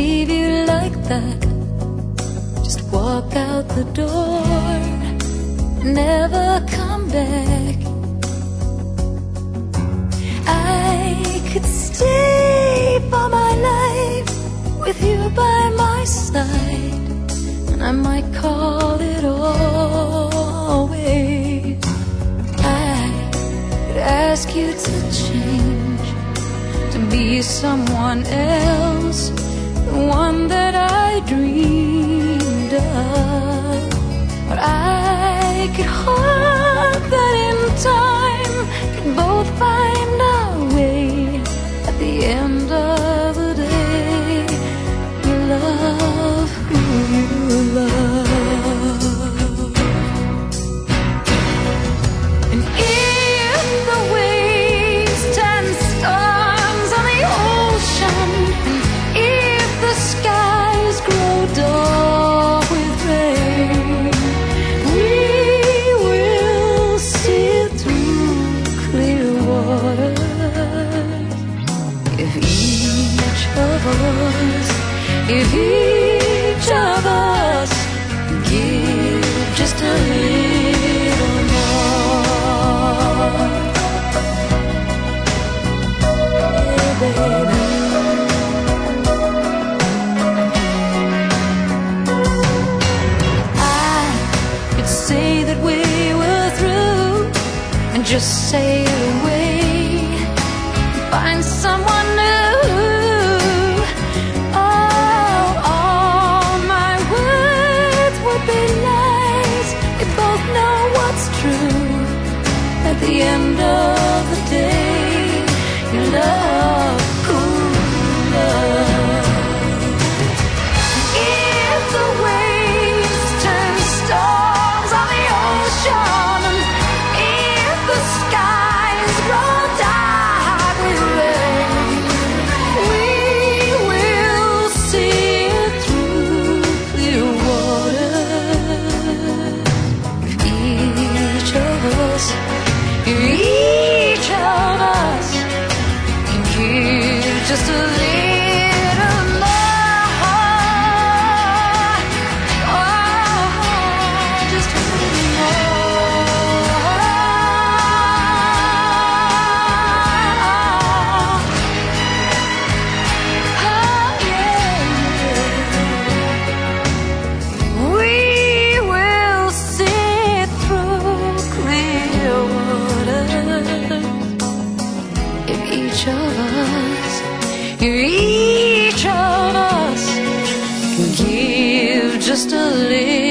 leave you like that, just walk out the door, never come back. I could stay for my life with you by my side, and I might call it always. I could ask you to change, to be someone else, the one that I dreamed of. But I could hope that in time we'd both find our way. At the end of the day, you love who you love. And if the waves turn storms on the ocean, and if the skies grow dark with rain, we will see through clear water. If each of us give just a little more, yeah, baby. I could say that we were through and just sail away, find someone new. Oh, all my words would be lies. We both know what's true. At the end of the day, you love cool love. If the waves turn storms on the ocean, and if the skies grow dark with rain, we will see it through clear water. If each of us can give just a little more, oh, just a little more. Oh, yeah. We will see through clear water. If each of us can give just a little